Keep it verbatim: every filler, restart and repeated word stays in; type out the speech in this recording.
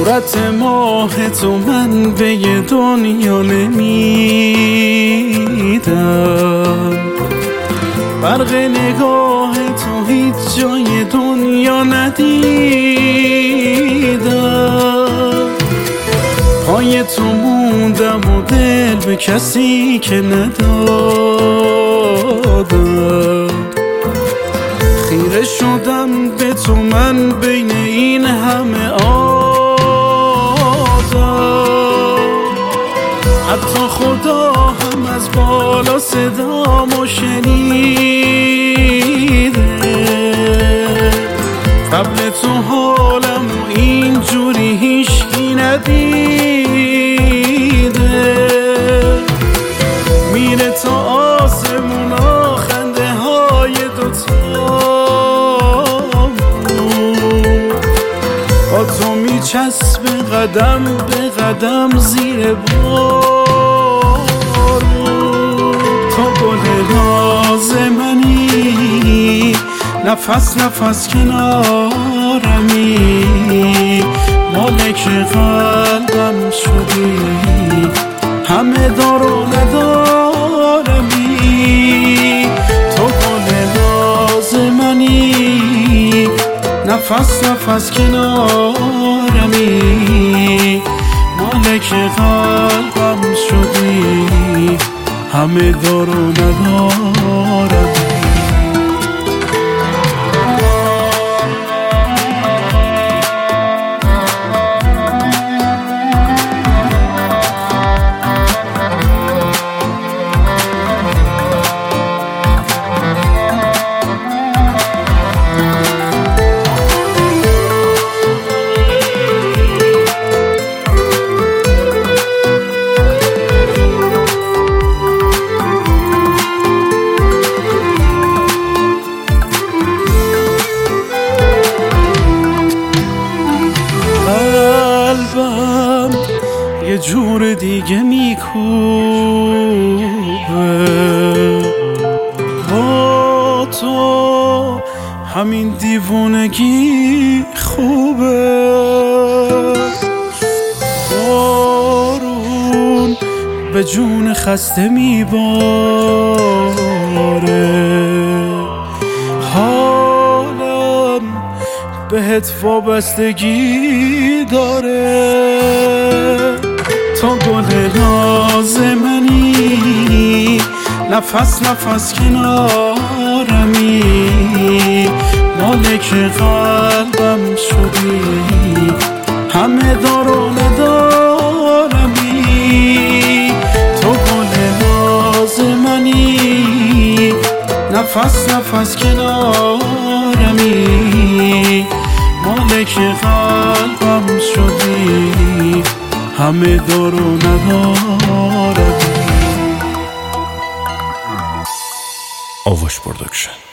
صورت ماه تو من به یه دنیا نمیدم، برق نگاه تو هیچ جای دنیا ندیدم. پای تو موندم و دل به کسی که ندادم، خیره شدم به تو من بین این همه آدم. حتی خدا هم از بالا صدامو شنیده، قبل تو حالمو اینجوری هیچکی ندیده. میره تا آسمونا خنده های دوتامون، با تو میچسبه قدم به قدم زیر بارون. تو گل ناز منی، نفس نفس کنارمی، مالک قلبم شدی، همه دار و ندارمی. تو گل ناز منی، نفس نفس کنارمی، مالک قلبم شدی، همه دار و ندارمی. قلبم یه جور دیگه میکوبه، با تو همین دیوونگی خوبه. بارون به جون خسته میباره، حالم بهت وابستگی داره. تو گل ناز منی، نفس نفس کنارمی، مالک قلبم شدی، همه دار و ندارمی. تو گل ناز منی، نفس نفس کنارمی، مالک قلبم شدی، همه دار و ندارمی. آواش پروداکشن.